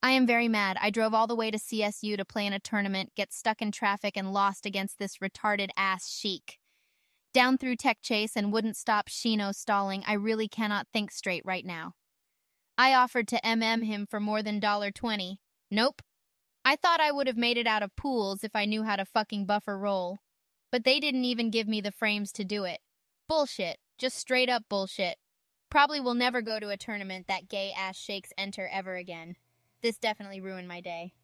I am very mad. I drove all the way to CSU to play in a tournament, get stuck in traffic, and lost against this retarded ass Sheik. Down through Tech Chase and wouldn't stop Shino stalling. I really cannot think straight right now. I offered to him for more than $20. Nope. I thought I would have made it out of pools if I knew how to fucking buffer roll. But they didn't even give me the frames to do it. Bullshit. Just straight up bullshit. Probably will never go to a tournament that gay ass shakes enter ever again. This definitely ruined my day.